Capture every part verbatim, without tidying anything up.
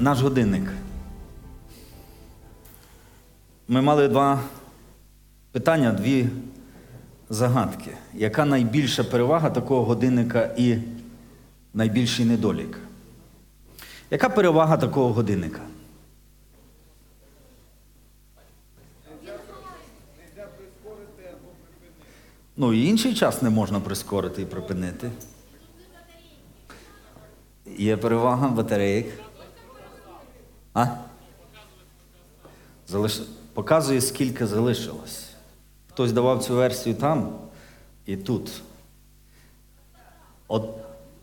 Наш годинник. Ми мали два питання, дві загадки. Яка найбільша перевага такого годинника і найбільший недолік? Яка перевага такого годинника? Ну, і інший час не можна прискорити і припинити. Є перевага батареїк. А? Залиш... Показує, скільки залишилось. Хтось давав цю версію там і тут. От...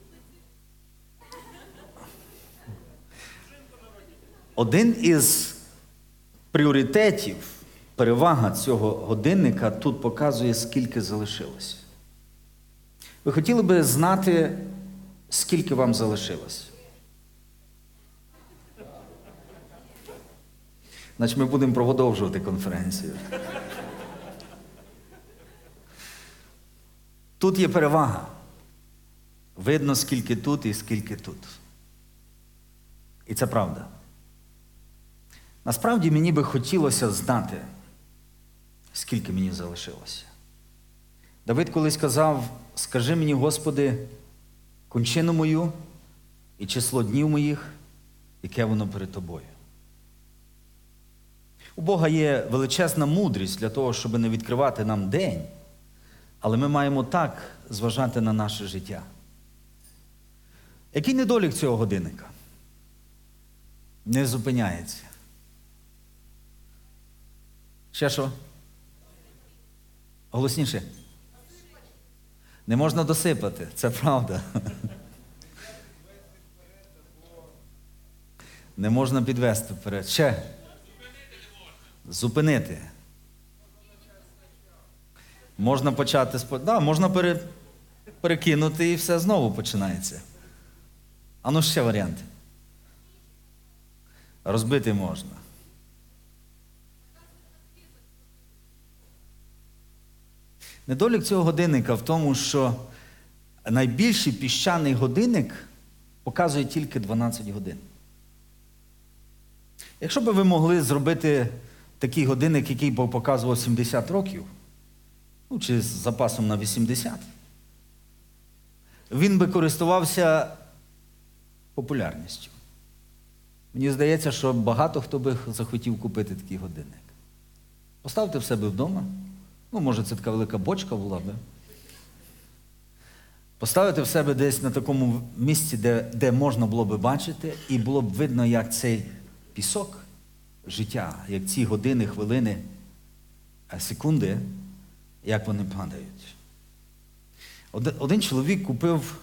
Один із пріоритетів, перевага цього годинника тут показує, скільки залишилось. Ви хотіли би знати, скільки вам залишилось? Значить, ми будемо продовжувати конференцію. Тут є перевага. Видно, скільки тут і скільки тут. І це правда. Насправді, мені би хотілося знати, скільки мені залишилося. Давид колись казав: скажи мені, Господи, кончину мою і число днів моїх, яке воно перед Тобою. У Бога є величезна мудрість для того, щоб не відкривати нам день, але ми маємо так зважати на наше життя. Який недолік цього годинника? Не зупиняється. Ще що? Голосніше. Не можна досипати, це правда. Не можна підвести вперед. Ще. Зупинити. Можна почати спо... Да, можна пере... перекинути і все знову починається. А ну ще варіанти. Розбити можна. Недолік цього годинника в тому, що найбільший піщаний годинник показує тільки дванадцять годин. Якщо б ви могли зробити такий годинник, який б показував сімдесят років, ну, чи з запасом на вісімдесят, він би користувався популярністю. Мені здається, що багато хто би захотів купити такий годинник. Поставте в себе вдома. Ну, може, це така велика бочка була би. Поставити в себе десь на такому місці, де, де можна було би бачити, і було б видно, як цей пісок життя, як ці години, хвилини, секунди, як вони падають. Один, один чоловік купив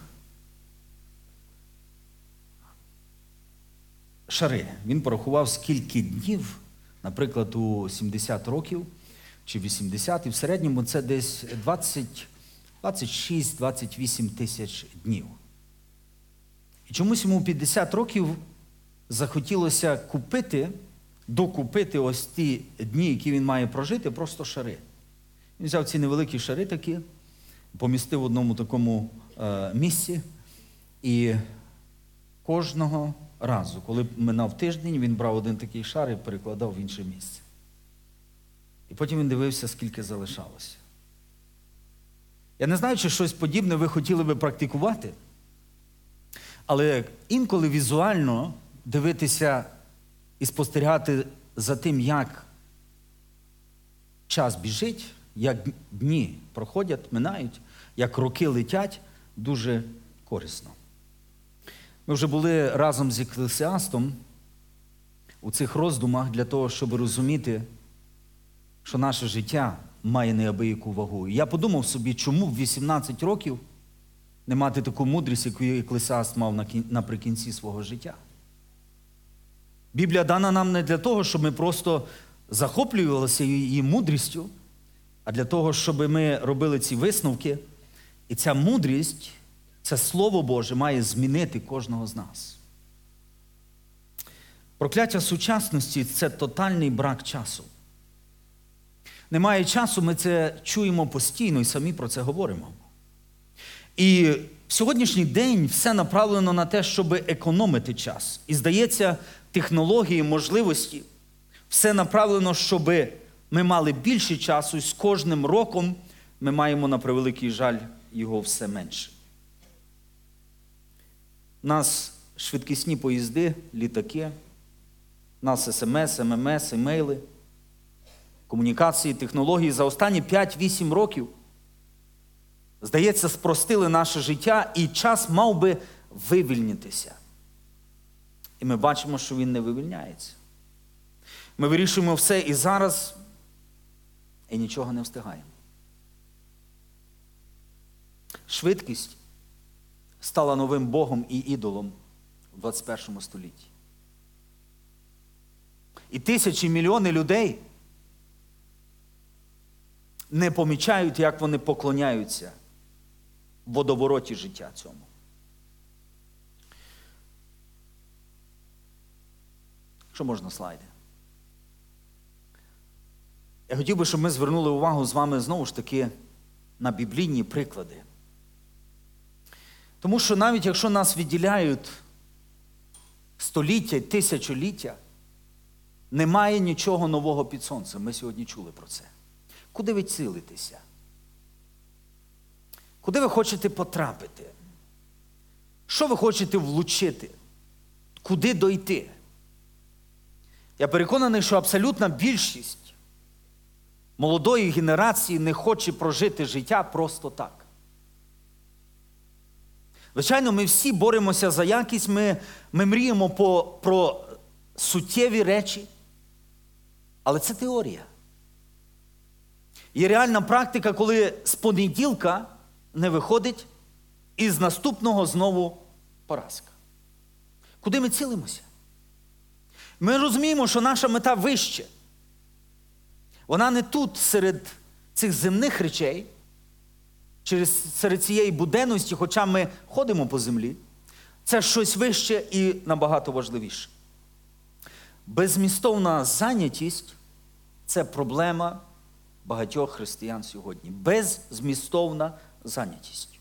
шари. Він порахував, скільки днів, наприклад, у сімдесят років, чи вісімдесят, і в середньому це десь двадцять, двадцять шість - двадцять вісім тисяч днів. І чомусь йому п'ятдесят років захотілося купити, докупити ось ті дні, які він має прожити, просто шари. Він взяв ці невеликі шари такі, помістив в одному такому е, місці, і кожного разу, коли минав тиждень, він брав один такий шар і перекладав в інше місце. І потім він дивився, скільки залишалося. Я не знаю, чи щось подібне ви хотіли би практикувати, але інколи візуально дивитися і спостерігати за тим, як час біжить, як дні проходять, минають, як роки летять, дуже корисно. Ми вже були разом з Еклесіастом у цих роздумах для того, щоб розуміти, що наше життя має неабияку вагу. І я подумав собі, чому в вісімнадцять років не мати таку мудрість, яку Еклесіаст мав наприкінці свого життя. Біблія дана нам не для того, щоб ми просто захоплювалися її мудрістю, а для того, щоб ми робили ці висновки. І ця мудрість, це Слово Боже, має змінити кожного з нас. Прокляття сучасності – це тотальний брак часу. Немає часу, ми це чуємо постійно і самі про це говоримо. І в сьогоднішній день все направлено на те, щоб економити час. І здається, технології, можливості. Все направлено, щоб ми мали більше часу, і з кожним роком ми маємо, на превеликий жаль, його все менше. У нас швидкісні поїзди, літаки, у нас ес ем ес, ем ем ес, емейли, комунікації, технології за останні п'ять-вісім років, здається, спростили наше життя, і час мав би вивільнитися. І ми бачимо, що він не вивільняється. Ми вирішуємо все і зараз, і нічого не встигаємо. Швидкість стала новим Богом і ідолом у двадцять першому столітті. І тисячі, мільйони людей не помічають, як вони поклоняються в водовороті життя цьому. Що можна, слайди? Я хотів би, щоб ми звернули увагу з вами знову ж таки на біблійні приклади. Тому що навіть якщо нас відділяють століття, тисячоліття, немає нічого нового під сонцем. Ми сьогодні чули про це. Куди ви цілитеся? Куди ви хочете потрапити? Що ви хочете влучити? Куди дойти? Я переконаний, що абсолютна більшість молодої генерації не хоче прожити життя просто так. Звичайно, ми всі боремося за якість, ми, ми мріємо по, про суттєві речі, але це теорія. Є реальна практика, коли з понеділка не виходить, і з наступного знову поразка. Куди ми цілимося? Ми розуміємо, що наша мета вище. Вона не тут, серед цих земних речей, через, серед цієї буденності, хоча ми ходимо по землі, це щось вище і набагато важливіше. Беззмістовна зайнятість – це проблема багатьох християн сьогодні. Беззмістовна зайнятість.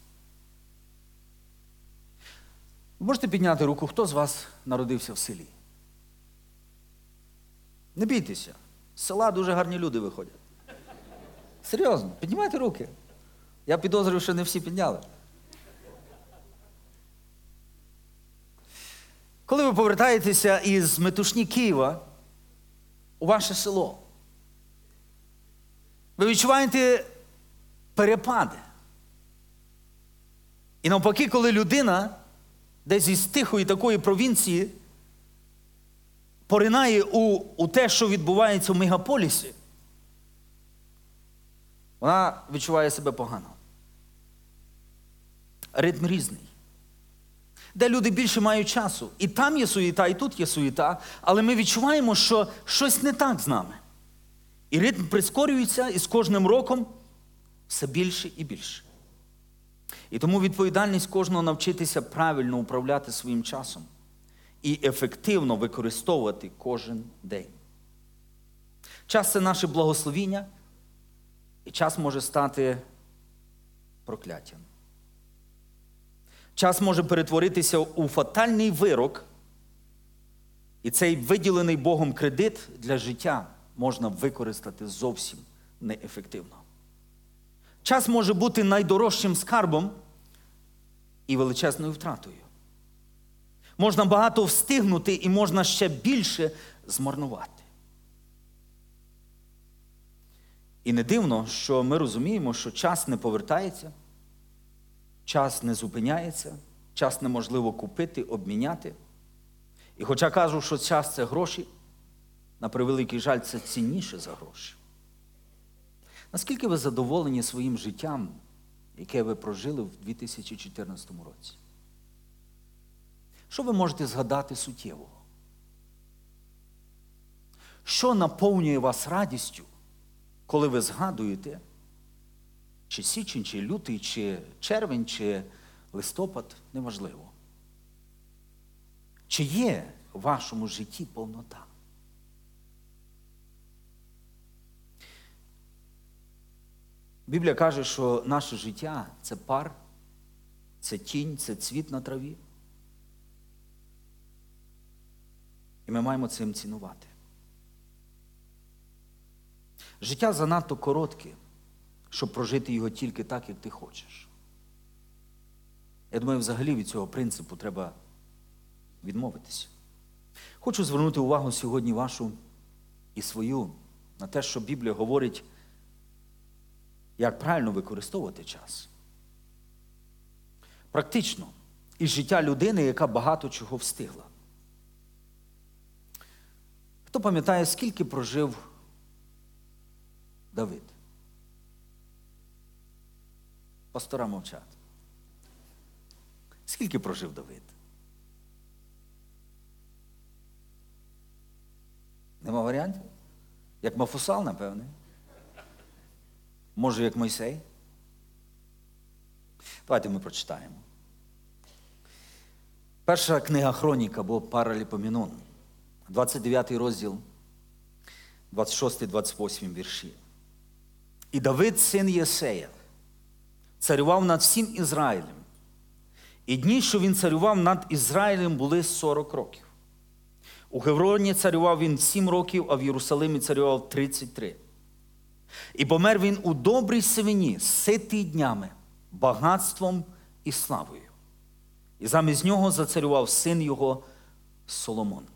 Ви можете підняти руку, хто з вас народився в селі? Не бійтеся. З села дуже гарні люди виходять. Серйозно, піднімайте руки. Я підозрюю, що не всі підняли. Коли ви повертаєтеся із метушні Києва у ваше село, ви відчуваєте перепади. І навпаки, коли людина десь із тихої такої провінції поринає у, у те, що відбувається в мегаполісі, вона відчуває себе погано. Ритм різний. Де люди більше мають часу. І там є суєта, і тут є суєта, але ми відчуваємо, що щось не так з нами. І ритм прискорюється, і з кожним роком все більше і більше. І тому відповідальність кожного навчитися правильно управляти своїм часом і ефективно використовувати кожен день. Час – це наше благословіння, і час може стати прокляттям. Час може перетворитися у фатальний вирок, і цей виділений Богом кредит для життя можна використати зовсім неефективно. Час може бути найдорожчим скарбом і величезною втратою. Можна багато встигнути і можна ще більше змарнувати. І не дивно, що ми розуміємо, що час не повертається, час не зупиняється, час неможливо купити, обміняти. І хоча кажу, що час – це гроші, на превеликий жаль, це цінніше за гроші. Наскільки ви задоволені своїм життям, яке ви прожили в дві тисячі чотирнадцятому році? Що ви можете згадати суттєвого? Що наповнює вас радістю, коли ви згадуєте, чи січень, чи лютий, чи червень, чи листопад, неважливо. Чи є в вашому житті повнота? Біблія каже, що наше життя – це пар, це тінь, це цвіт на траві. І ми маємо цим цінувати. Життя занадто коротке, щоб прожити його тільки так, як ти хочеш. Я думаю, взагалі від цього принципу треба відмовитися. Хочу звернути увагу сьогодні вашу і свою на те, що Біблія говорить, як правильно використовувати час. Практично, із життя людини, яка багато чого встигла. Хто пам'ятає, скільки прожив Давид? Пастора мовчать. Скільки прожив Давид? Нема варіантів? Як Мафусал, напевне. Може, як Мойсей? Давайте ми прочитаємо. Перша книга Хронік або Параліпоменон, двадцять дев'ятий розділ, двадцять шостий двадцять восьмий вірші. «І Давид, син Єсея, царював над всім Ізраїлем. І дні, що він царював над Ізраїлем, були сорок років. У Хевроні царював він сім років, а в Єрусалимі царював тридцять три. І помер він у добрій сивині, ситий днями, багатством і славою. І замість нього зацарював син його Соломон.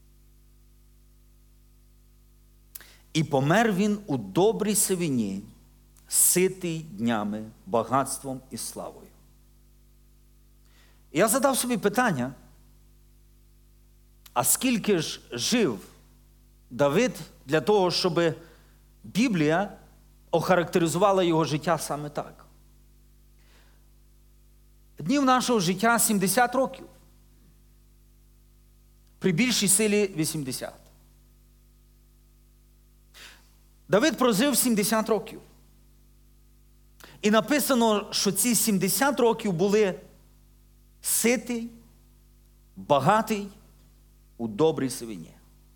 І помер він у добрій сивині, ситий днями, багатством і славою». І я задав собі питання, а скільки ж жив Давид для того, щоб Біблія охарактеризувала його життя саме так? Днів нашого життя сімдесят років. При більшій силі вісімдесят. Давид прожив сімдесят років. І написано, що ці сімдесят років були ситий, багатий, у добрій сивині.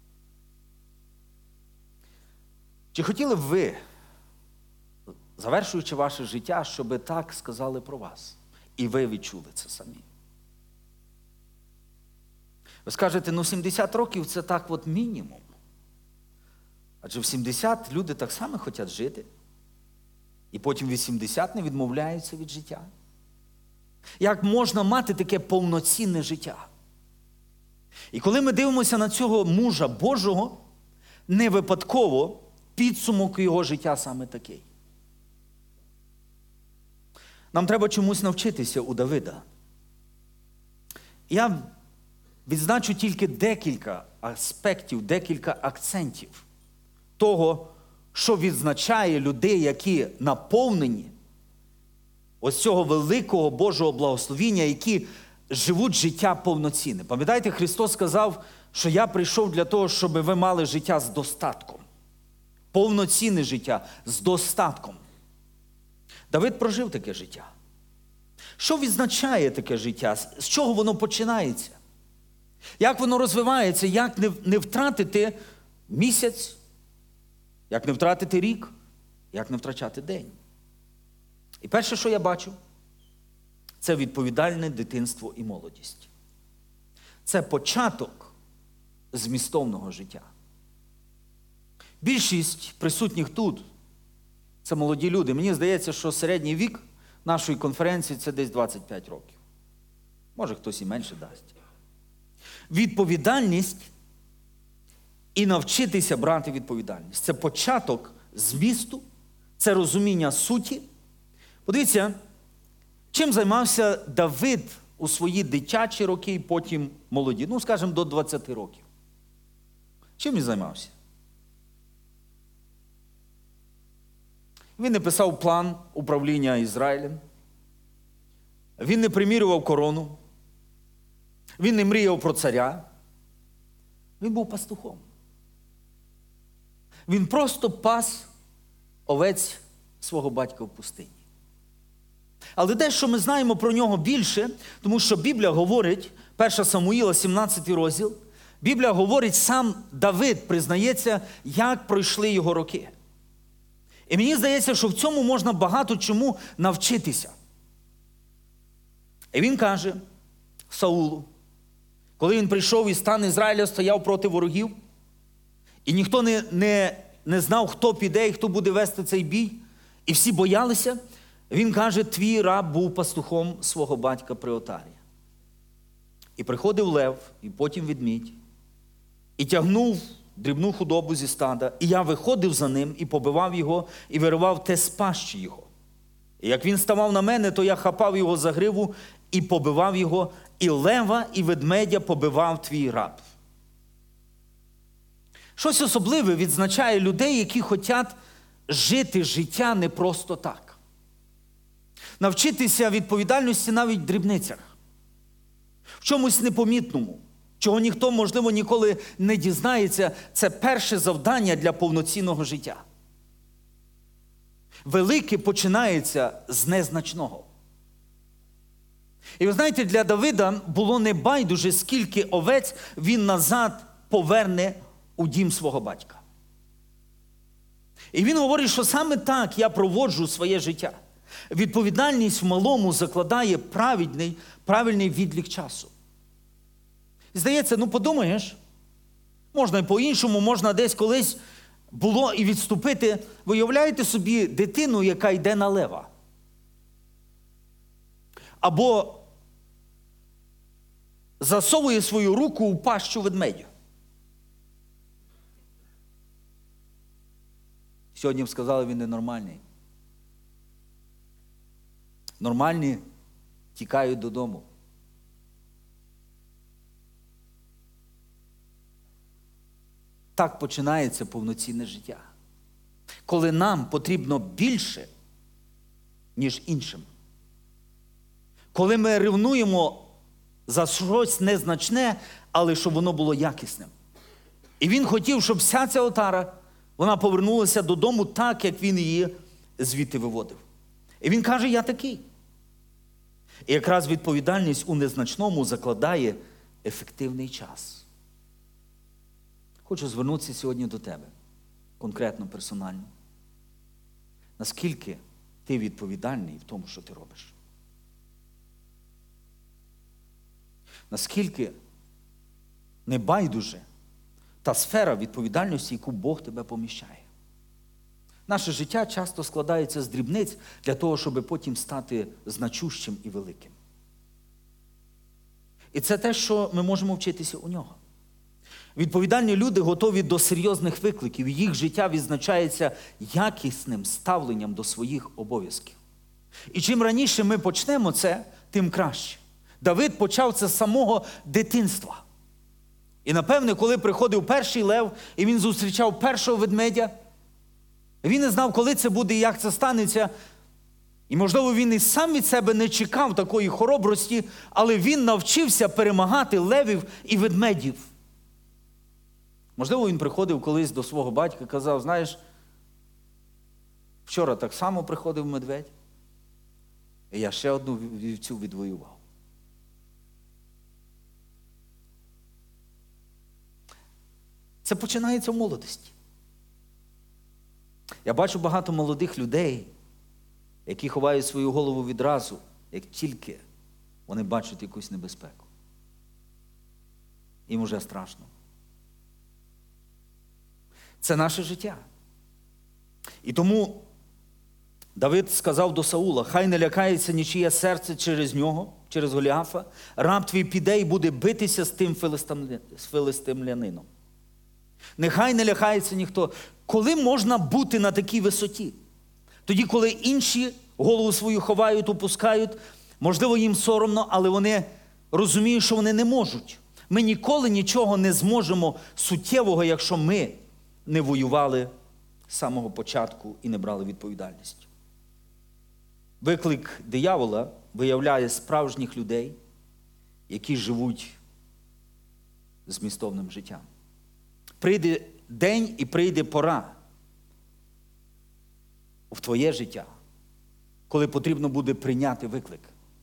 Чи хотіли б ви, завершуючи ваше життя, щоб так сказали про вас? І ви відчули це самі. Ви скажете, ну сімдесят років – це так от мінімум. Адже в сімдесят люди так само хочуть жити. І потім вісімдесят не відмовляються від життя. Як можна мати таке повноцінне життя? І коли ми дивимося на цього мужа Божого, не випадково підсумок його життя саме такий. Нам треба чомусь навчитися у Давида. Я відзначу тільки декілька аспектів, декілька акцентів того, що відзначає людей, які наповнені ось цього великого Божого благословіння, які живуть життя повноцінне. Пам'ятаєте, Христос сказав, що я прийшов для того, щоб ви мали життя з достатком. Повноцінне життя з достатком. Давид прожив таке життя. Що відзначає таке життя? З чого воно починається? Як воно розвивається? Як не, не втратити місяць? Як не втратити рік? Як не втрачати день? І перше, що я бачу, це відповідальне дитинство і молодість. Це початок змістовного життя. Більшість присутніх тут – це молоді люди. Мені здається, що середній вік нашої конференції – це десь двадцять п'ять років. Може, хтось і менше дасть. Відповідальність і навчитися брати відповідальність. Це початок змісту, це розуміння суті. Подивіться, чим займався Давид у свої дитячі роки і потім молоді? Ну, скажімо, до двадцяти років. Чим він займався? Він не писав план управління Ізраїлем. Він не примірював корону. Він не мріяв про царя. Він був пастухом. Він просто пас овець свого батька в пустині. Але дещо ми знаємо про нього більше, тому що Біблія говорить, перше Самуїла, сімнадцятий розділ, Біблія говорить, сам Давид признається, як пройшли його роки. І мені здається, що в цьому можна багато чому навчитися. І він каже Саулу, коли він прийшов і стан Ізраїля стояв проти ворогів, і ніхто не, не, не знав, хто піде і хто буде вести цей бій, і всі боялися, він каже, твій раб був пастухом свого батька при отарі. І приходив лев, і потім ведмідь, і тягнув дрібну худобу зі стада, і я виходив за ним, і побивав його, і виривав те з пащі його. І як він ставав на мене, то я хапав його за гриву, і побивав його, і лева, і ведмедя побивав твій раб. Щось особливе відзначає людей, які хочуть жити життя не просто так. Навчитися відповідальності навіть в дрібницях. В чомусь непомітному, чого ніхто, можливо, ніколи не дізнається, це перше завдання для повноцінного життя. Велике починається з незначного. І ви знаєте, для Давида було не байдуже, скільки овець він назад поверне у дім свого батька. І він говорить, що саме так я проводжу своє життя. Відповідальність в малому закладає правильний, правильний відлік часу. І здається, ну подумаєш, можна і по-іншому, можна десь колись було і відступити. Ви уявляєте собі дитину, яка йде на лева? Або засовує свою руку у пащу ведмедю. Сьогодні б сказали, він ненормальний. Нормальні тікають додому. Так починається повноцінне життя. Коли нам потрібно більше, ніж іншим. Коли ми ревнуємо за щось незначне, але щоб воно було якісним. І він хотів, щоб вся ця отара, вона повернулася додому так, як він її звідти виводив. І він каже, я такий. І якраз відповідальність у незначному закладає ефективний час. Хочу звернутися сьогодні до тебе, конкретно, персонально. Наскільки ти відповідальний в тому, що ти робиш? Наскільки небайдуже та сфера відповідальності, яку Бог тебе поміщає? Наше життя часто складається з дрібниць для того, щоб потім стати значущим і великим. І це те, що ми можемо вчитися у нього. Відповідальні люди готові до серйозних викликів. Їх життя відзначається якісним ставленням до своїх обов'язків. І чим раніше ми почнемо це, тим краще. Давид почав це з самого дитинства. І, напевне, коли приходив перший лев, і він зустрічав першого ведмедя, він не знав, коли це буде і як це станеться. І, можливо, він і сам від себе не чекав такої хоробрості, але він навчився перемагати левів і ведмедів. Можливо, він приходив колись до свого батька і казав, знаєш, вчора так само приходив медведь, і я ще одну вівцю відвоював. Це починається в молодості. Я бачу багато молодих людей, які ховають свою голову відразу, як тільки вони бачать якусь небезпеку. Їм уже страшно. Це наше життя. І тому Давид сказав до Саула, хай не лякається нічиє серце через нього, через Голіафа, раб твій піде і буде битися з тим филистимлянином. Нехай не лякається ніхто. Коли можна бути на такій висоті? Тоді, коли інші голову свою ховають, опускають, можливо, їм соромно, але вони розуміють, що вони не можуть. Ми ніколи нічого не зможемо суттєвого, якщо ми не воювали з самого початку і не брали відповідальність. Виклик диявола виявляє справжніх людей, які живуть змістовним життям. Прийде день і прийде пора в твоє життя, коли потрібно буде прийняти виклик,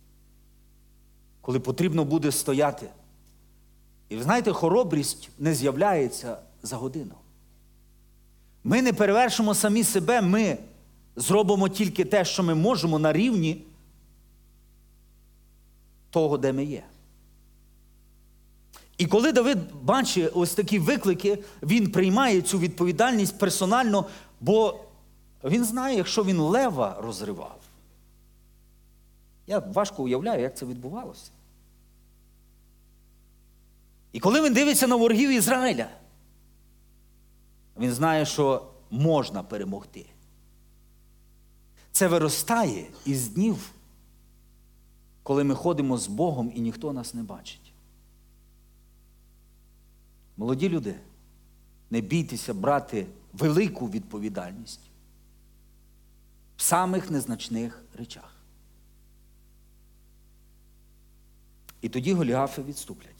коли потрібно буде стояти. І ви знаєте, хоробрість не з'являється за годину. Ми не перевершимо самі себе, ми зробимо тільки те, що ми можемо на рівні того, де ми є. І коли Давид бачить ось такі виклики, він приймає цю відповідальність персонально, бо він знає, якщо він лева розривав. Я важко уявляю, як це відбувалося. І коли він дивиться на ворогів Ізраїля, він знає, що можна перемогти. Це виростає із днів, коли ми ходимо з Богом і ніхто нас не бачить. Молоді люди, не бійтеся брати велику відповідальність в самих незначних речах. І тоді Голіафи відступлять.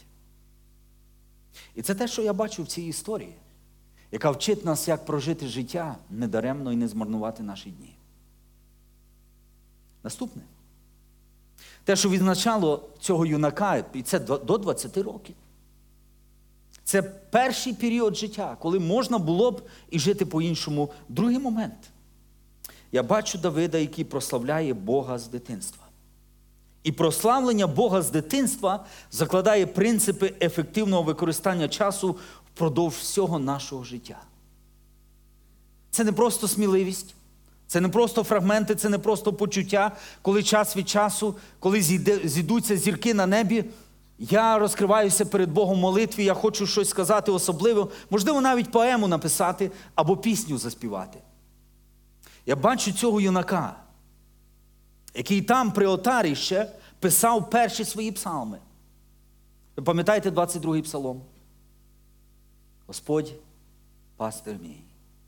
І це те, що я бачу в цій історії, яка вчить нас, як прожити життя недаремно і не змарнувати наші дні. Наступне. Те, що відзначало цього юнака, і це до двадцяти років. Це перший період життя, коли можна було б і жити по-іншому. Другий момент. Я бачу Давида, який прославляє Бога з дитинства. І прославлення Бога з дитинства закладає принципи ефективного використання часу впродовж всього нашого життя. Це не просто сміливість, це не просто фрагменти, це не просто почуття, коли час від часу, коли зійдуться зірки на небі, я розкриваюся перед Богом в молитві, я хочу щось сказати особливе, можливо, навіть поему написати або пісню заспівати. Я бачу цього юнака, який там при отарі ще писав перші свої псалми. Ви пам'ятаєте двадцять другий псалом? Господь, пастир мій.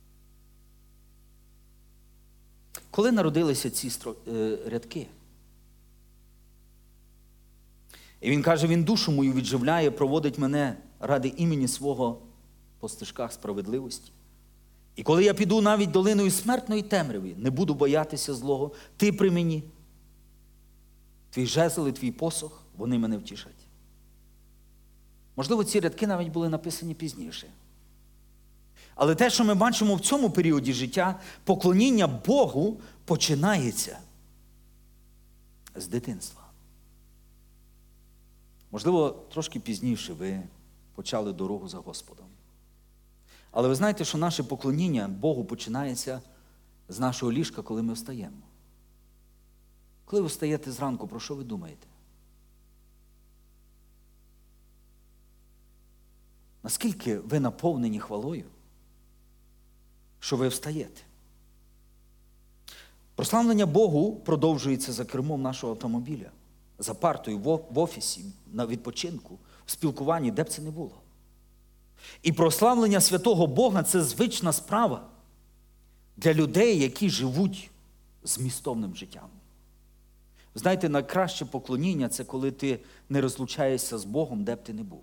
Коли народилися ці рядки? І він каже, він душу мою відживляє, проводить мене ради імені свого по стежках справедливості. І коли я піду навіть долиною смертної темряви, не буду боятися злого, ти при мені. Твій жезл і твій посох, вони мене втішать. Можливо, ці рядки навіть були написані пізніше. Але те, що ми бачимо в цьому періоді життя, поклоніння Богу починається з дитинства. Можливо, трошки пізніше ви почали дорогу за Господом. Але ви знаєте, що наше поклоніння Богу починається з нашого ліжка, коли ми встаємо. Коли ви встаєте зранку, про що ви думаєте? Наскільки ви наповнені хвалою, що ви встаєте? Прославлення Богу продовжується за кермом нашого автомобіля, за партою, в офісі, на відпочинку, в спілкуванні, де б це не було. І прославлення святого Бога – це звична справа для людей, які живуть змістовним життям. Знаєте, найкраще поклоніння – це коли ти не розлучаєшся з Богом, де б ти не був.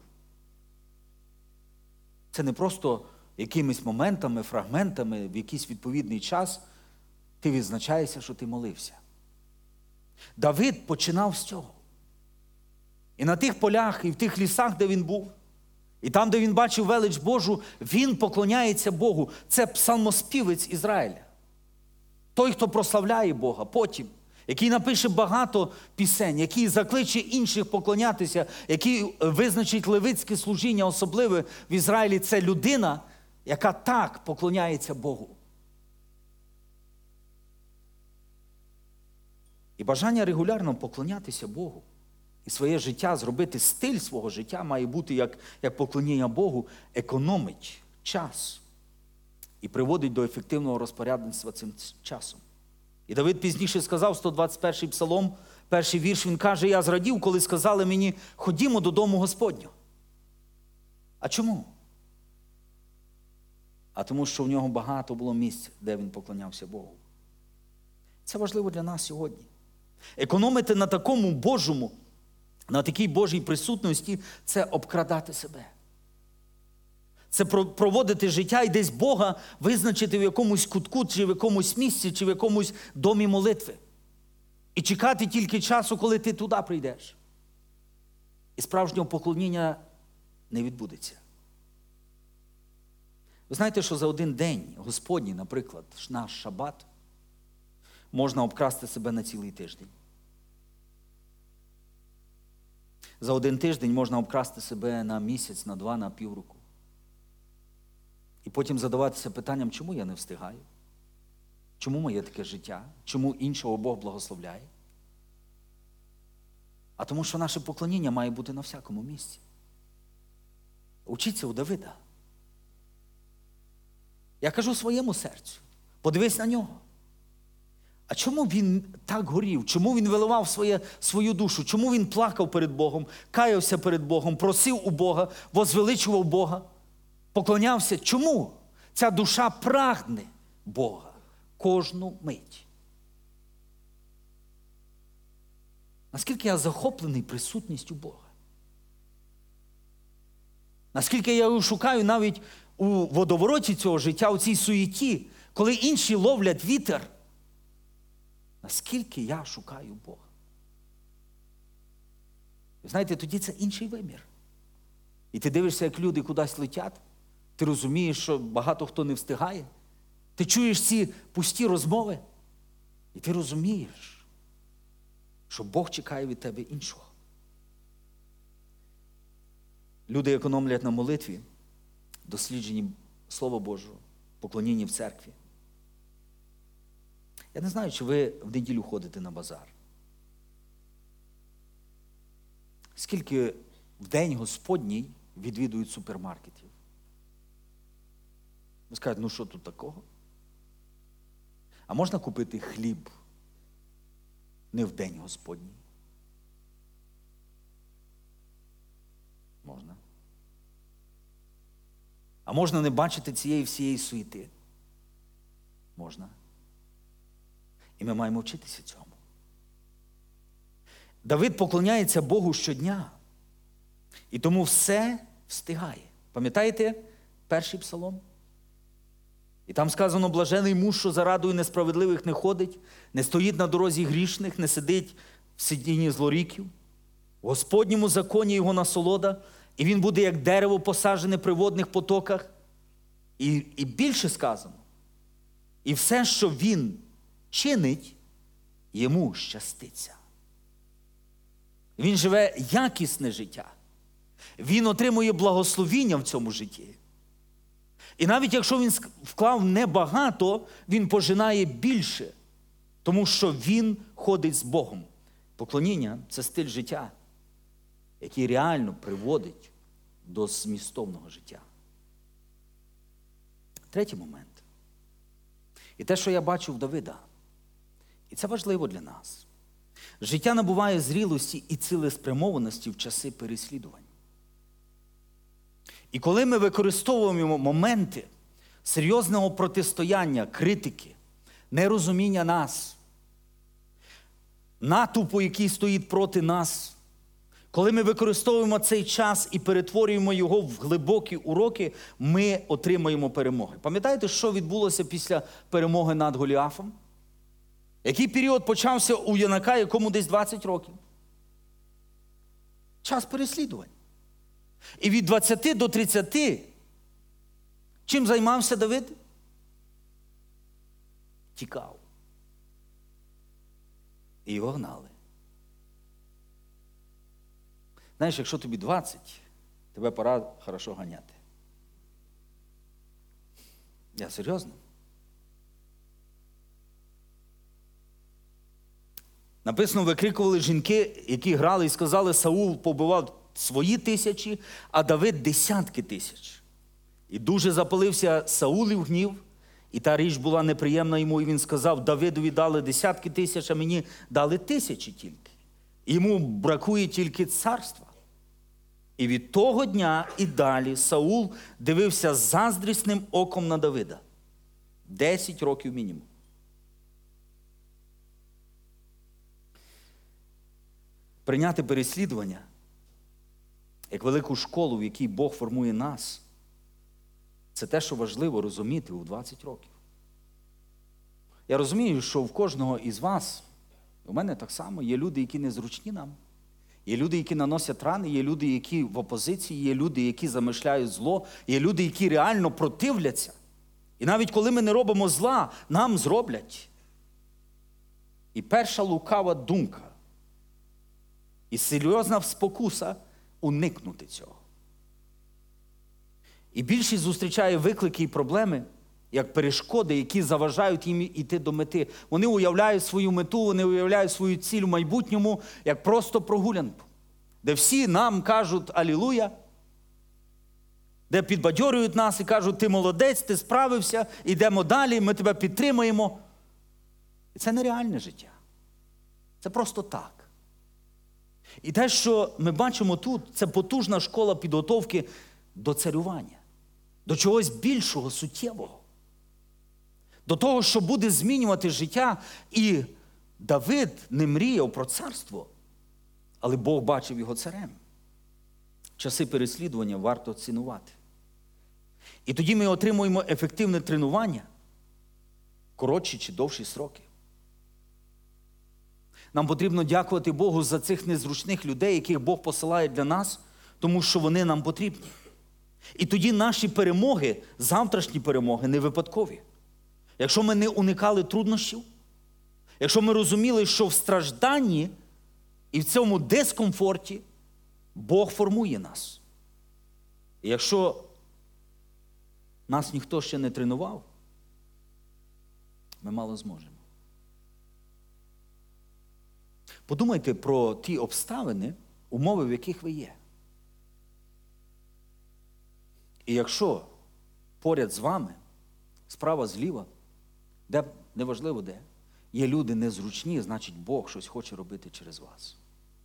Це не просто якимись моментами, фрагментами, в якийсь відповідний час ти відзначаєшся, що ти молився. Давид починав з цього. І на тих полях, і в тих лісах, де він був, і там, де він бачив велич Божу, він поклоняється Богу. Це псалмоспівець Ізраїля. Той, хто прославляє Бога потім, який напише багато пісень, який закличе інших поклонятися, який визначить левитське служіння особливе в Ізраїлі. Це людина, яка так поклоняється Богу. І бажання регулярно поклонятися Богу і своє життя, зробити стиль свого життя має бути як, як поклоніння Богу, економить час і приводить до ефективного розпорядництва цим часом. І Давид пізніше сказав, сто двадцять перший псалом, перший вірш, він каже, я зрадів, коли сказали мені, ходімо додому Господню. А чому? А тому, що в нього багато було місць, де він поклонявся Богу. Це важливо для нас сьогодні. Економити на такому Божому, на такій Божій присутності – це обкрадати себе. Це проводити життя і десь Бога визначити в якомусь кутку, чи в якомусь місці, чи в якомусь домі молитви. І чекати тільки часу, коли ти туди прийдеш. І справжнього поклоніння не відбудеться. Ви знаєте, що за один день Господній, наприклад, наш шабат, можна обкрасти себе на цілий тиждень. За один тиждень можна обкрасти себе на місяць, на два, на півроку. І потім задаватися питанням, чому я не встигаю? Чому моє таке життя? Чому іншого Бог благословляє? А тому, що наше поклоніння має бути на всякому місці. Учіться у Давида. Я кажу своєму серцю, подивись на нього. А чому він так горів? Чому він виливав своє, свою душу? Чому він плакав перед Богом, каявся перед Богом, просив у Бога, возвеличував Бога, поклонявся? Чому? Ця душа прагне Бога кожну мить. Наскільки я захоплений присутністю Бога? Наскільки я його шукаю навіть у водовороті цього життя, у цій суєті, коли інші ловлять вітер, наскільки я шукаю Бога? Ви знаєте, тоді це інший вимір. І ти дивишся, як люди кудись летять, ти розумієш, що багато хто не встигає, ти чуєш ці пусті розмови, і ти розумієш, що Бог чекає від тебе іншого. Люди економлять на молитві, дослідженні Слова Божого, поклонінні в церкві. Я не знаю, чи ви в неділю ходите на базар. Скільки в день Господній відвідують супермаркетів? Ви скажете, ну що тут такого? А можна купити хліб не в день Господній? Можна. А можна не бачити цієї всієї суєти? Можна. І ми маємо вчитися цьому. Давид поклоняється Богу щодня. І тому все встигає. Пам'ятаєте перший псалом? І там сказано, блажений муж, що за радою несправедливих не ходить, не стоїть на дорозі грішних, не сидить в сидінні злоріків. В Господньому законі його насолода, і він буде як дерево посаджене при водних потоках. І, і більше сказано. І все, що він чинить, йому щаститься. Він живе якісне життя. Він отримує благословіння в цьому житті. І навіть якщо він вклав небагато, він пожинає більше, тому що він ходить з Богом. Поклоніння – це стиль життя, який реально приводить до змістовного життя. Третій момент. І те, що я бачу в Давида, і це важливо для нас. Життя набуває зрілості і цілеспрямованості в часи переслідувань. І коли ми використовуємо моменти серйозного протистояння, критики, нерозуміння нас, натовпу, який стоїть проти нас, коли ми використовуємо цей час і перетворюємо його в глибокі уроки, ми отримаємо перемоги. Пам'ятаєте, що відбулося після перемоги над Голіафом? Який період почався у юнака, якому десь двадцять років? Час переслідувань. І від двадцяти до тридцяти чим займався Давид? Тікав. І його гнали. Знаєш, якщо тобі двадцять, тебе пора хорошо ганяти. Я серйозно. Написано, викрикували жінки, які грали і сказали, Саул побивав свої тисячі, а Давид десятки тисяч. І дуже запалився Саулів гнів, і та річ була неприємна йому, і він сказав, Давидові дали десятки тисяч, а мені дали тисячі тільки. Йому бракує тільки царства. І від того дня і далі Саул дивився заздрісним оком на Давида. Десять років мінімум. Прийняти переслідування як велику школу, в якій Бог формує нас, це те, що важливо розуміти у двадцять років. Я розумію, що в кожного із вас, у мене так само, є люди, які незручні нам. Є люди, які наносять рани, є люди, які в опозиції, є люди, які замишляють зло, є люди, які реально противляться. І навіть коли ми не робимо зла, нам зроблять. І перша лукава думка, І серйозна спокуса уникнути цього. І більшість зустрічає виклики і проблеми, як перешкоди, які заважають їм йти до мети. Вони уявляють свою мету, вони уявляють свою ціль в майбутньому, як просто прогулянку, де всі нам кажуть «Алілуя», де підбадьорюють нас і кажуть «Ти молодець, ти справився, йдемо далі, ми тебе підтримуємо». І це нереальне життя. Це просто так. І те, що ми бачимо тут, це потужна школа підготовки до царювання, до чогось більшого, суттєвого, до того, що буде змінювати життя. І Давид не мріяв про царство, але Бог бачив його царем. Часи переслідування варто цінувати. І тоді ми отримуємо ефективне тренування, коротші чи довші сроки. Нам потрібно дякувати Богу за цих незручних людей, яких Бог посилає для нас, тому що вони нам потрібні. І тоді наші перемоги, завтрашні перемоги, не випадкові. Якщо ми не уникали труднощів, якщо ми розуміли, що в стражданні і в цьому дискомфорті Бог формує нас. І якщо нас ніхто ще не тренував, ми мало зможемо. Подумайте про ті обставини, умови, в яких ви є. І якщо поряд з вами, справа, зліва, де, неважливо де, є люди незручні, значить Бог щось хоче робити через вас.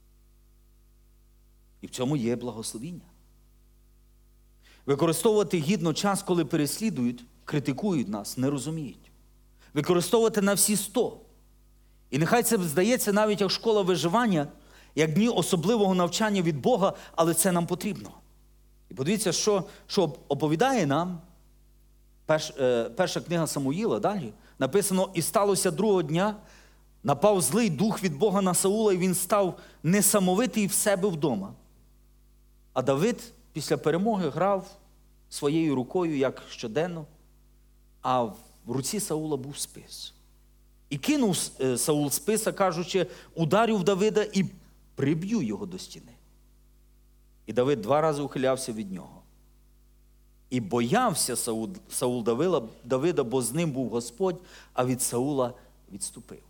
І в цьому є благословіння. Використовувати гідно час, коли переслідують, критикують нас, не розуміють. Використовувати на всі сто. І нехай це здається навіть як школа виживання, як дні особливого навчання від Бога, але це нам потрібно. І подивіться, що, що оповідає нам перш, е, перша книга Самуїла, далі написано: «І сталося другого дня, напав злий дух від Бога на Саула, і він став несамовитий в себе вдома. А Давид після перемоги грав своєю рукою, як щоденно, а в руці Саула був спис. І кинув Саул списа, кажучи: ударю в Давида і приб'ю його до стіни. І Давид два рази ухилявся від нього. І боявся Саул, Саул Давида, Давида, бо з ним був Господь, а від Саула відступив».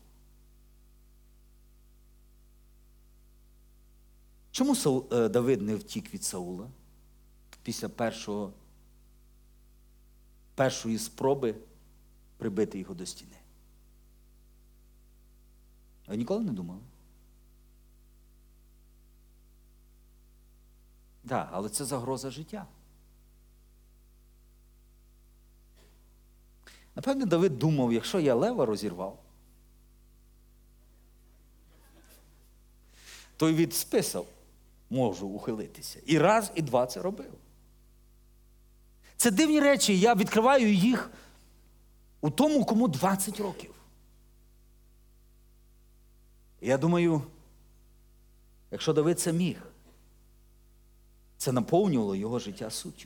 Чому Саул, Давид не втік від Саула після першого, першої спроби прибити його до стіни? Ви ніколи не думали? Так, але це загроза життя. Напевне, Давид думав, якщо я лева розірвав, то й від списа можу ухилитися. І раз, і два це робив. Це дивні речі, я відкриваю їх у тому, кому двадцять років. Я думаю, якщо Давид це міг, це наповнювало його життя суттю.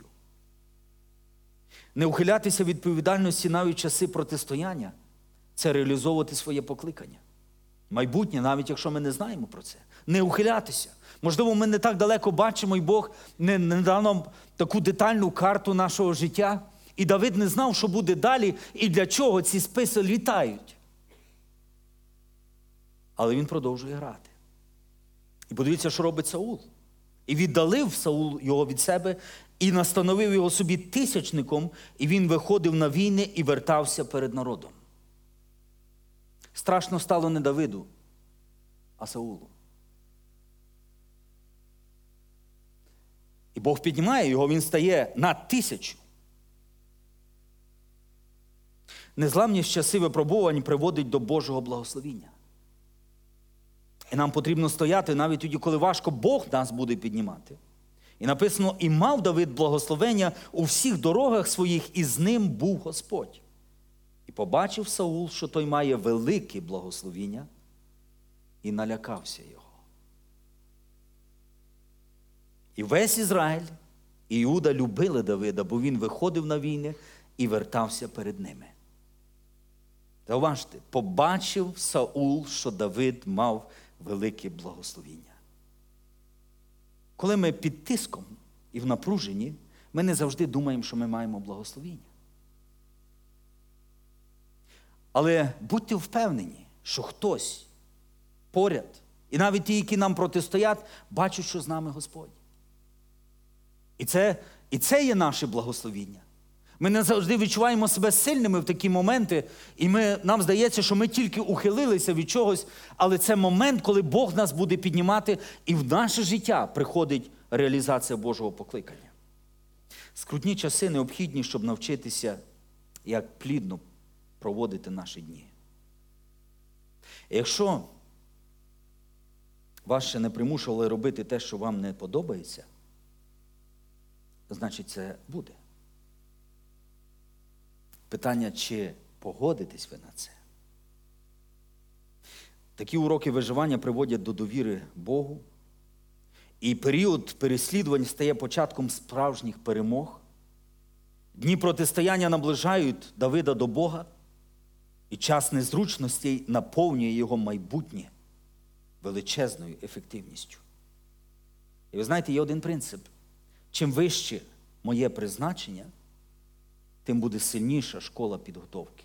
Не ухилятися від відповідальності навіть в часи протистояння – це реалізовувати своє покликання. Майбутнє, навіть якщо ми не знаємо про це. Не ухилятися. Можливо, ми не так далеко бачимо, і Бог не, не дав нам таку детальну карту нашого життя. І Давид не знав, що буде далі, і для чого ці списи літають. Але він продовжує грати. І подивіться, що робить Саул. І віддалив Саул його від себе, і настановив його собі тисячником, і він виходив на війни і вертався перед народом. Страшно стало не Давиду, а Саулу. І Бог піднімає його, він стає на тисячу. Незламність в часи випробувань приводить до Божого благословіння. І нам потрібно стояти навіть тоді, коли важко, Бог нас буде піднімати. І написано: «І мав Давид благословення у всіх дорогах своїх, і з ним був Господь. І побачив Саул, що той має велике благословіння, і налякався його». І весь Ізраїль і Іуда любили Давида, бо він виходив на війни і вертався перед ними. Зауважте, побачив Саул, що Давид мав велике благословіння. коли ми під тиском і в напруженні, ми не завжди думаємо, що ми маємо благословіння. Але будьте впевнені, що хтось поряд, і навіть ті, які нам протистоять, бачать, що з нами Господь. І це, і це є наше благословіння. Ми не завжди відчуваємо себе сильними в такі моменти, і ми, нам здається, що ми тільки ухилилися від чогось, але це момент, коли Бог нас буде піднімати, і в наше життя приходить реалізація Божого покликання. Скрутні часи необхідні, щоб навчитися, як плідно проводити наші дні. І якщо вас ще не примушували робити те, що вам не подобається, значить це буде. Питання, чи погодитесь ви на це? Такі уроки виживання приводять до довіри Богу. І період переслідувань стає початком справжніх перемог. Дні протистояння наближають Давида до Бога. І час незручностей наповнює його майбутнє величезною ефективністю. І ви знаєте, є один принцип. Чим вище моє призначення, тим буде сильніша школа підготовки.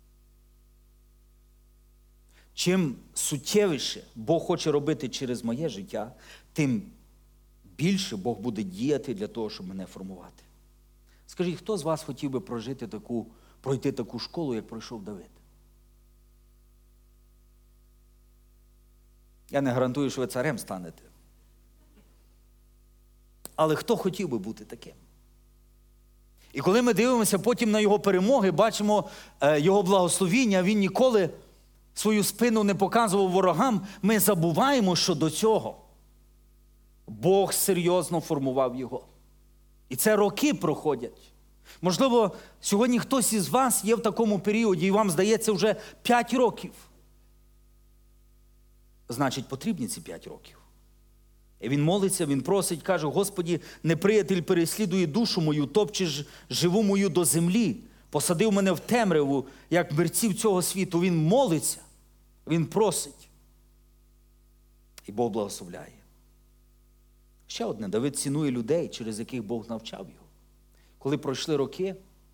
Чим суттєвіше Бог хоче робити через моє життя, тим більше Бог буде діяти для того, щоб мене формувати. Скажіть, хто з вас хотів би прожити таку, пройти таку школу, як пройшов Давид? Я не гарантую, що ви царем станете. Але хто хотів би бути таким? І коли ми дивимося потім на його перемоги, бачимо е, його благословіння, він ніколи свою спину не показував ворогам, ми забуваємо, що до цього Бог серйозно формував його. І це роки проходять. Можливо, сьогодні хтось із вас є в такому періоді, і вам здається вже п'ять років. Значить, потрібні ці п'ять років. І він молиться, він просить, каже: Господі, неприятель переслідує душу мою, топче ж живу мою до землі, посадив мене в темряву, як мерців цього світу. Він молиться, він просить. І Бог благословляє. Ще одне, Давид цінує людей, через яких Бог навчав його. Коли пройшли роки,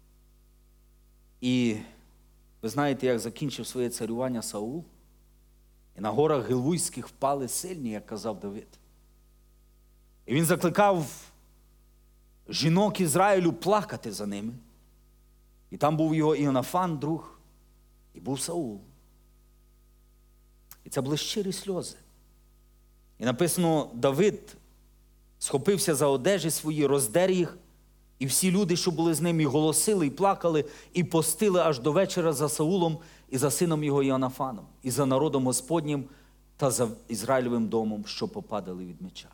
і ви знаєте, як закінчив своє царювання Саул, і на горах Гилвуйських впали сильні, як казав Давид. І він закликав жінок Ізраїлю плакати за ними. І там був його Іонафан, друг, і був Саул. І це були щирі сльози. І написано, Давид схопився за одежі свої, роздер їх, і всі люди, що були з ним, і голосили, і плакали, і постили аж до вечора за Саулом і за сином його Іонафаном, і за народом Господнім та за Ізраїлевим домом, що попадали від меча.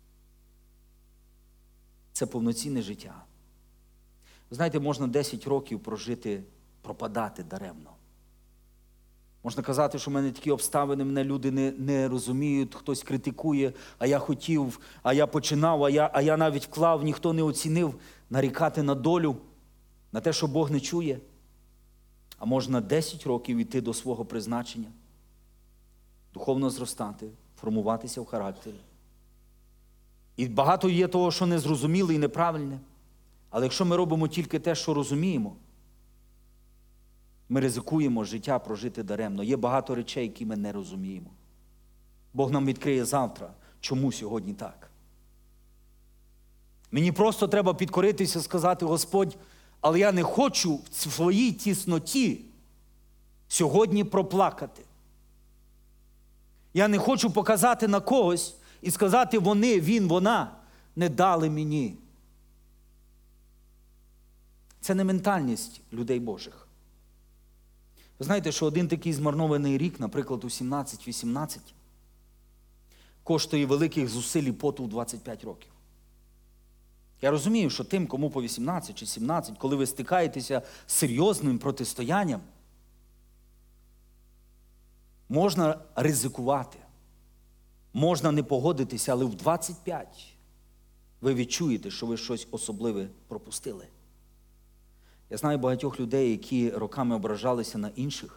Це повноцінне життя. Ви знаєте, можна десять років прожити, пропадати даремно. Можна казати, що в мене такі обставини, мене люди не, не розуміють, хтось критикує, а я хотів, а я починав, а я, а я навіть вклав, ніхто не оцінив, нарікати на долю, на те, що Бог не чує. А можна десять років йти до свого призначення, духовно зростати, формуватися в характері. І багато є того, що незрозуміле і неправильне. Але якщо ми робимо тільки те, що розуміємо, ми ризикуємо життя прожити даремно. Є багато речей, які ми не розуміємо. Бог нам відкриє завтра, чому сьогодні так. Мені просто треба підкоритися, сказати: Господь, але я не хочу в своїй тісноті сьогодні проплакати. Я не хочу показати на когось і сказати: вони, він, вона не дали мені. Це не ментальність людей Божих. Ви знаєте, що один такий змарнований рік, наприклад, у сімнадцять-вісімнадцять, коштує великих зусиль і поту в двадцять п'ять років. Я розумію, що тим, кому по вісімнадцять чи сімнадцять, коли ви стикаєтеся з серйозним протистоянням, можна ризикувати, можна не погодитися, але в двадцять п'ять ви відчуєте, що ви щось особливе пропустили. Я знаю багатьох людей, які роками ображалися на інших,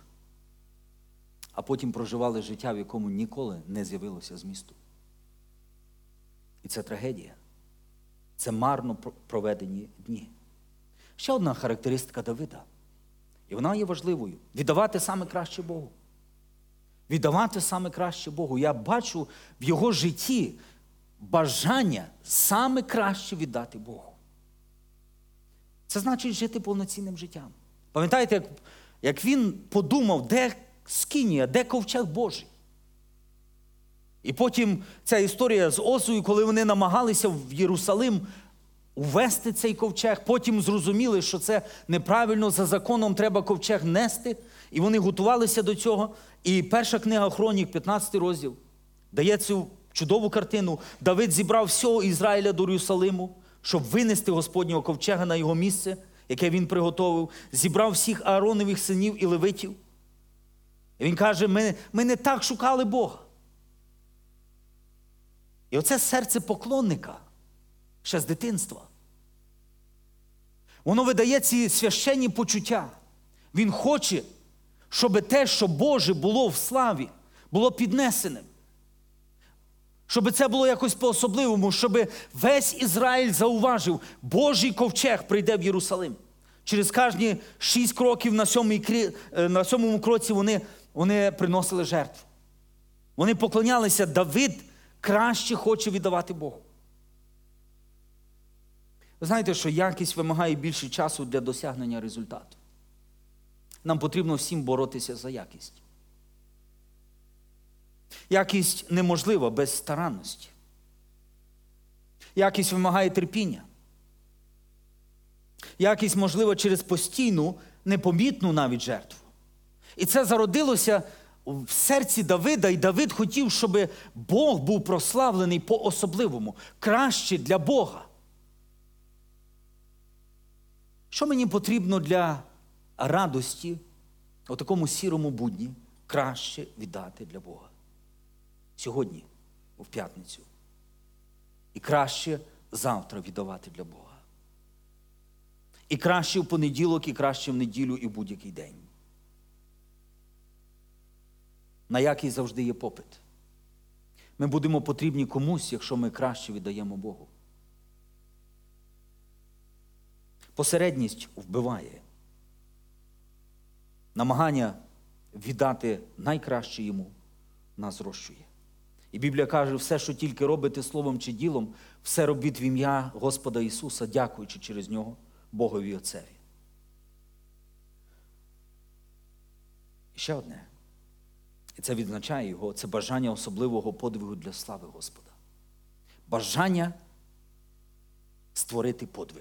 а потім проживали життя, в якому ніколи не з'явилося змісту. І це трагедія. Це марно проведені дні. Ще одна характеристика Давида. І вона є важливою. Віддавати саме краще Богу. Віддавати саме краще Богу. Я бачу в його житті бажання саме краще віддати Богу. Це значить жити повноцінним життям. Пам'ятаєте, як, як він подумав, де скинія, де ковчег Божий? І потім ця історія з Осою, коли вони намагалися в Єрусалим увести цей ковчег, потім зрозуміли, що це неправильно, за законом треба ковчег нести, і вони готувалися до цього. І перша книга Хронік, п'ятнадцятий розділ, дає цю чудову картину. Давид зібрав всього Ізраїля до Єрусалиму, щоб винести Господнього ковчега на його місце, яке він приготовив. Зібрав всіх Ааронових синів і левитів. І він каже, ми, ми не так шукали Бога. І оце серце поклонника ще з дитинства. Воно видає ці священні почуття. Він хоче, щоб те, що Боже було в славі, було піднесеним. Щоб це було якось по-особливому, щоб весь Ізраїль зауважив, Божий ковчег прийде в Єрусалим. Через кожні шість кроків на сьомому, на сьомому кроці вони, вони приносили жертву. Вони поклонялися, Давид краще хоче віддавати Богу. Ви знаєте, що якість вимагає більше часу для досягнення результату. Нам потрібно всім боротися за якість. Якість неможлива без старанності. Якість вимагає терпіння. Якість можлива через постійну, непомітну навіть жертву. І це зародилося в серці Давида, і Давид хотів, щоб Бог був прославлений по-особливому, краще для Бога. Що мені потрібно для радості у такому сірому будні краще віддати для Бога? Сьогодні, в п'ятницю. І краще завтра віддавати для Бога. І краще в понеділок, і краще в неділю, і в будь-який день. На який завжди є попит. Ми будемо потрібні комусь, якщо ми краще віддаємо Богу. Посередність вбиває. Намагання віддати найкраще йому нас зрощує. І Біблія каже, все, що тільки робите словом чи ділом, все робіть в ім'я Господа Ісуса, дякуючи через нього Богові Отцеві. І ще одне. І це відзначає його, це бажання особливого подвигу для слави Господа. Бажання створити подвиг.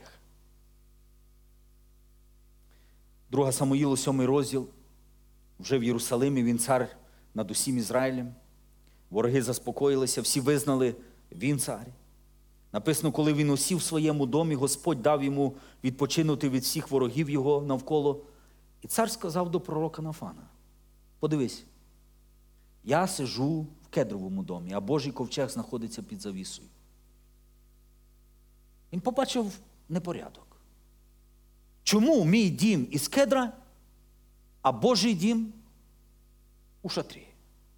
Друга Самуїлу, сьомий розділ. Вже в Єрусалимі він цар над усім Ізраїлем. Вороги заспокоїлися, всі визнали, він цар. Написано, коли він усів в своєму домі, Господь дав йому відпочинути від всіх ворогів його навколо. І цар сказав до пророка Нафана, подивись, я сиджу в кедровому домі, а Божий ковчег знаходиться під завісою. Він побачив непорядок. Чому мій дім із кедра, а Божий дім у шатрі?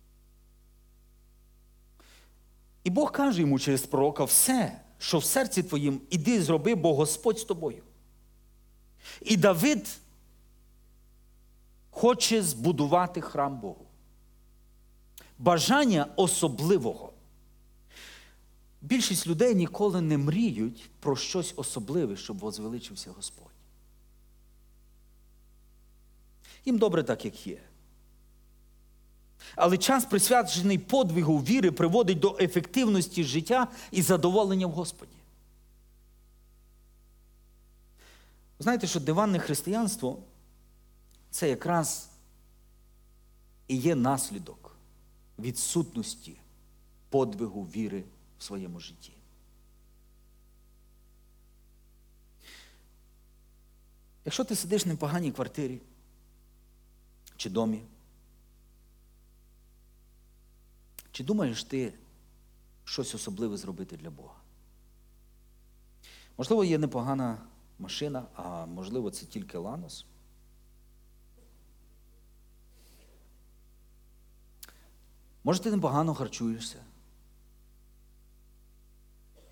І Бог каже йому через пророка, все, що в серці твоїм, іди зроби, бо Господь з тобою. І Давид хоче збудувати храм Богу. Бажання особливого. Більшість людей ніколи не мріють про щось особливе, щоб возвеличився Господь. Їм добре так, як є. Але час, присвячений подвигу віри, приводить до ефективності життя і задоволення в Господі. Знаєте, що диванне християнство – це якраз і є наслідок відсутності подвигу віри в своєму житті. Якщо ти сидиш в непоганій квартирі чи домі, чи думаєш ти щось особливе зробити для Бога? Можливо, є непогана машина, а можливо, це тільки Ланос. Може, ти непогано харчуєшся.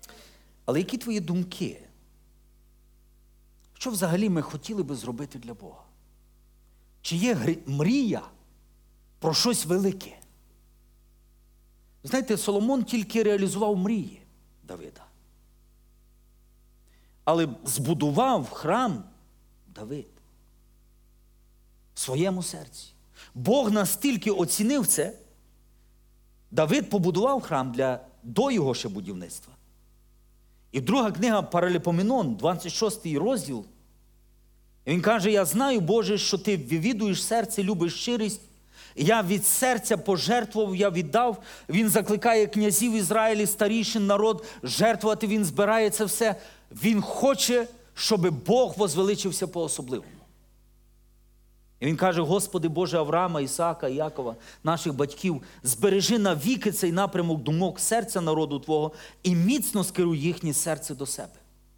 Але які твої думки? Що взагалі ми хотіли би зробити для Бога? Чи є мрія про щось велике? Знаєте, Соломон тільки реалізував мрії Давида. Але збудував храм Давид в своєму серці. Бог настільки оцінив це, Давид побудував храм для, до його ще будівництва. І друга книга Паралипоменон, двадцять шостий розділ, він каже: я знаю, Боже, що ти вивідуєш серце, любиш щирість. Я від серця пожертвував, я віддав. Він закликає князів Ізраїлі, старішин, народ, жертвувати, він збирає це все. Він хоче, щоб Бог возвеличився по-особливому. І він каже: Господи Боже Авраама, Ісаака, Якова, наших батьків, збережи навіки цей напрямок думок серця народу Твого і міцно скеруй їхнє серце до себе.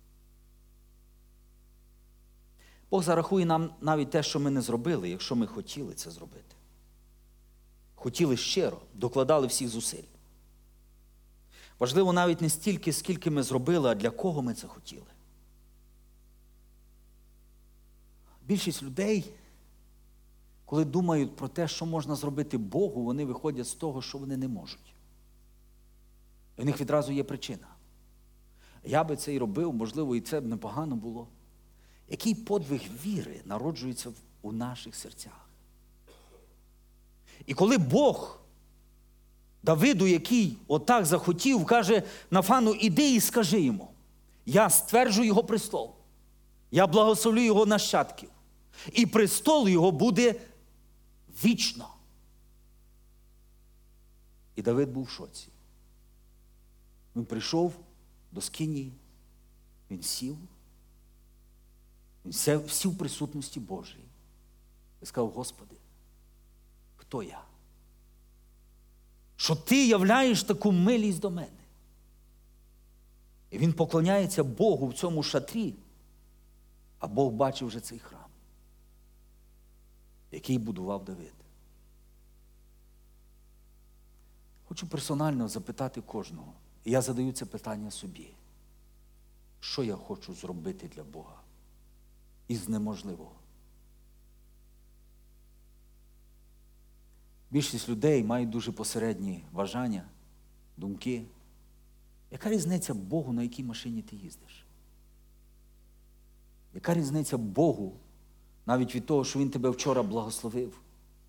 Бог зарахує нам навіть те, що ми не зробили, якщо ми хотіли це зробити. Хотіли щиро, докладали всіх зусиль. Важливо навіть не стільки, скільки ми зробили, а для кого ми це хотіли. Більшість людей, коли думають про те, що можна зробити Богу, вони виходять з того, що вони не можуть. І в них відразу є причина. Я би це і робив, можливо, і це б непогано було. Який подвиг віри народжується у наших серцях? І коли Бог Давиду, який отак захотів, каже Нафану: іди і скажи йому, я стверджу його престол, я благословлю його нащадків, і престол його буде вічно. І Давид був в шоці. Він прийшов до скинії, він сів, він сів в присутності Божій і сказав: Господи, хто я? Що ти являєш таку милість до мене? І він поклоняється Богу в цьому шатрі, а Бог бачив вже цей храм, який будував Давид. Хочу персонально запитати кожного, і я задаю це питання собі: що я хочу зробити для Бога із неможливого? Більшість людей мають дуже посередні бажання, думки. Яка різниця Богу, на якій машині ти їздиш? Яка різниця Богу навіть від того, що Він тебе вчора благословив?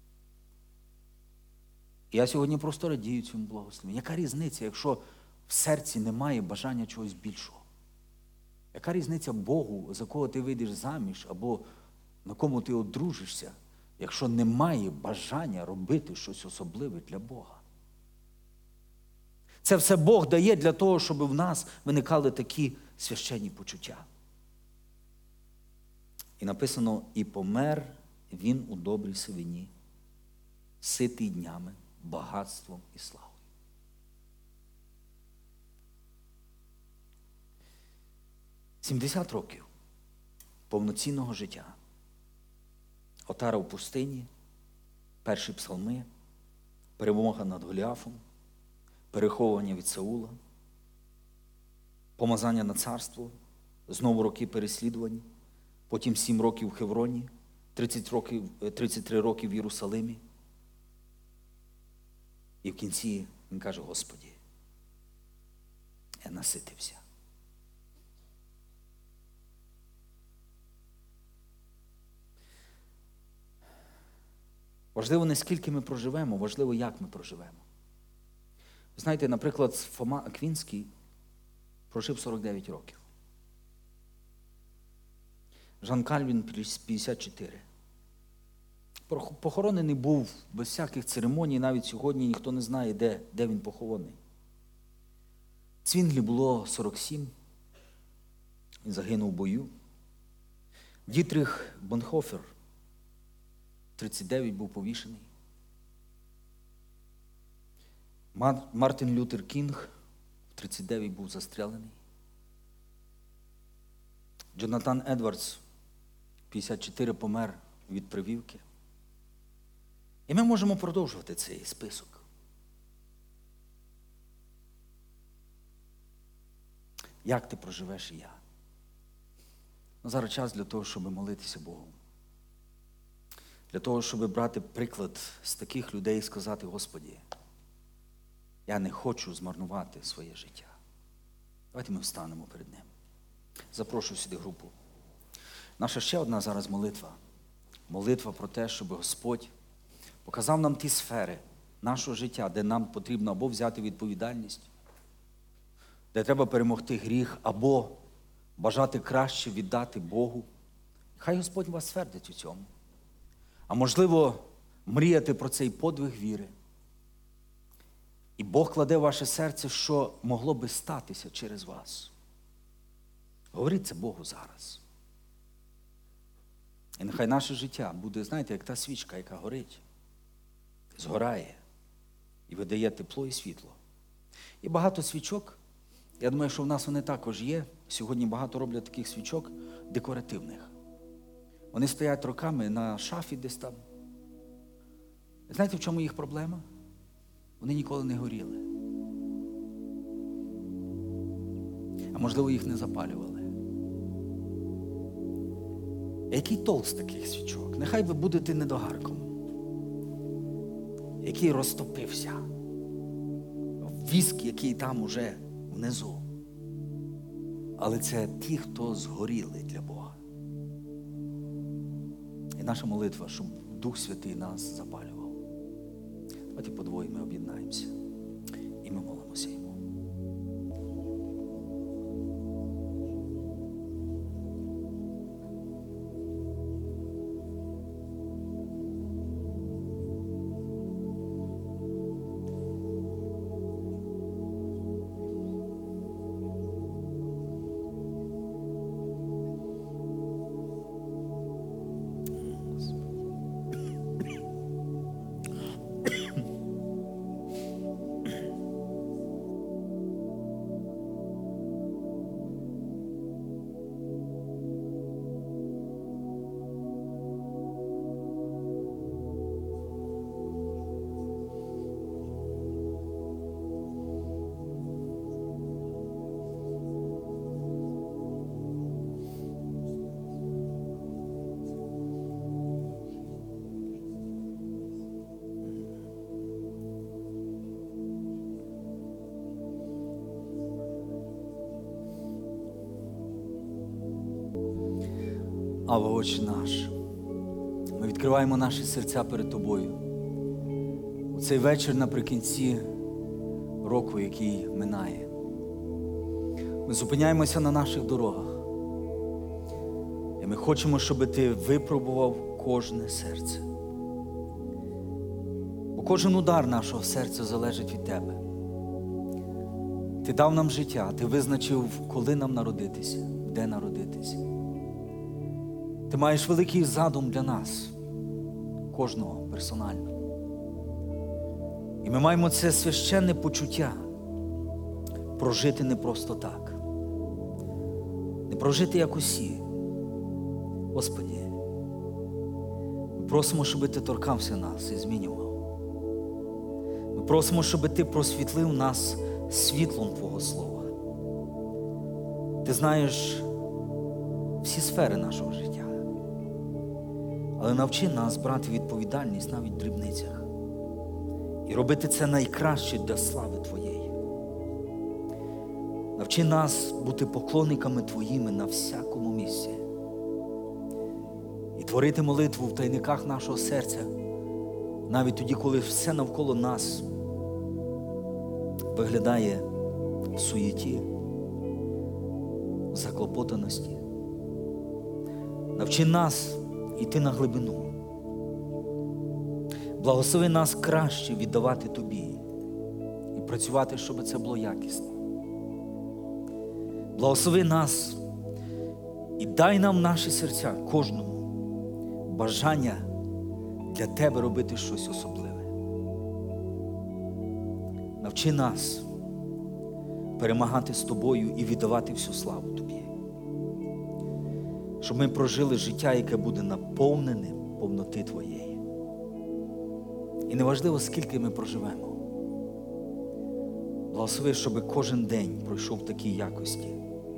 І я сьогодні просто радію цьому благословенню. Яка різниця, якщо в серці немає бажання чогось більшого? Яка різниця Богу, за кого ти вийдеш заміж, або на кому ти одружишся, якщо немає бажання робити щось особливе для Бога? Це все Бог дає для того, щоб в нас виникали такі священні почуття. І написано: і помер він у добрій сивині, ситий днями, багатством і славою. сімдесят років повноцінного життя. Отара в пустині, перші псалми, перемога над Голіафом, переховування від Саула, помазання на царство, знову роки переслідувань, потім сім років в Хевроні, тридцять років, тридцять три роки в Єрусалимі. І в кінці він каже: Господи, я наситився. Важливо не скільки ми проживемо, важливо, як ми проживемо. Ви знаєте, наприклад, Фома Аквінський прожив сорок дев'ять років. Жан Кальвін п'ятдесят чотири. Похоронений був без всяких церемоній, навіть сьогодні ніхто не знає, де, де він похований. Цвінглі було сорок сім, він загинув в бою. Дітрих Бонхофер тридцять дев'ять був повішений. Мартин Лютер Кінг в тридцять дев'ять був застрелений. Джонатан Едвардс в п'ятдесят чотири помер від прививки. І ми можемо продовжувати цей список. як ти проживеш і я. Ну, зараз час для того, щоб молитися Богу. Для того, щоб брати приклад з таких людей і сказати: Господи, я не хочу змарнувати своє життя. Давайте ми встанемо перед Ним. Запрошую сюди групу. Наша ще одна зараз молитва. Молитва про те, щоб Господь показав нам ті сфери нашого життя, де нам потрібно або взяти відповідальність, де треба перемогти гріх, або бажати краще віддати Богу. Хай Господь вас твердить у цьому. А можливо, мріяти про цей подвиг віри. І Бог кладе в ваше серце, що могло би статися через вас. Говоріть це Богу зараз. І нехай наше життя буде, знаєте, як та свічка, яка горить, згорає і видає тепло і світло. І багато свічок, я думаю, що в нас вони також є. Сьогодні багато роблять таких свічок декоративних. Вони стоять роками на шафі десь там. Знаєте, в чому їх проблема? Вони ніколи не горіли. А можливо, їх не запалювали. Який толк з таких свічок? Нехай ви будете недогарком, який розтопився. Віск, який там уже внизу. Але це ті, хто згоріли для Бога. І наша молитва, щоб Дух Святий нас запалював. Давайте подвоє ми об'єднаємося. І ми молимося Йому. Ава, Отче наш, ми відкриваємо наші серця перед Тобою. У цей вечір наприкінці року, який минає. Ми зупиняємося на наших дорогах. І ми хочемо, щоб Ти випробував кожне серце. Бо кожен удар нашого серця залежить від Тебе. Ти дав нам життя, Ти визначив, коли нам народитися, де народитися. Ти маєш великий задум для нас, кожного персонально. І ми маємо це священне почуття прожити не просто так. Не прожити як усі. Господи, ми просимо, щоб Ти торкався нас і змінював. Ми просимо, щоб Ти просвітлив нас світлом Твого Слова. Ти знаєш всі сфери нашого життя. Але навчи нас брати відповідальність навіть в дрібницях. І робити це найкраще для слави Твоєї. Навчи нас бути поклонниками Твоїми на всякому місці. І творити молитву в тайниках нашого серця, навіть тоді, коли все навколо нас виглядає в суєті, в заклопотаності. Навчи нас йти на глибину. Благослови нас краще віддавати Тобі і працювати, щоб це було якісно. Благослови нас і дай нам наші серця, кожному, бажання для Тебе робити щось особливе. Навчи нас перемагати з Тобою і віддавати всю славу Тобі. Щоб ми прожили життя, яке буде наповненим повноти Твоєї. І неважливо, скільки ми проживемо. Благослови, щоб кожен день пройшов в такій якості,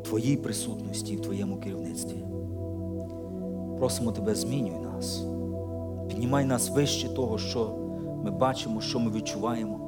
Твоїй присутності і в Твоєму керівництві. Просимо Тебе, змінюй нас. Піднімай нас вище того, що ми бачимо, що ми відчуваємо.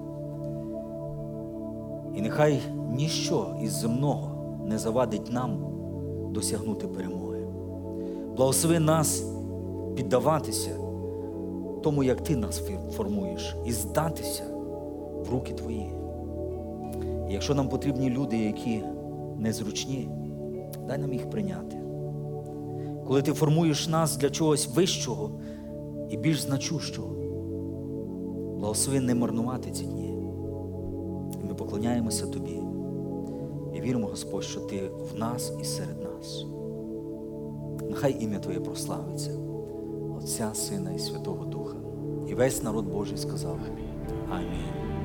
І нехай ніщо із земного не завадить нам досягнути перемоги. Благослови нас піддаватися тому, як Ти нас формуєш, і здатися в руки Твої. І якщо нам потрібні люди, які незручні, дай нам їх прийняти. Коли Ти формуєш нас для чогось вищого і більш значущого, благослови не марнувати ці дні. І ми поклоняємося Тобі. І віримо, Господь, що Ти в нас і серед нас. Нехай ім'я Твоє прославиться, Отця, Сина і Святого Духа. І весь народ Божий сказав: Амінь.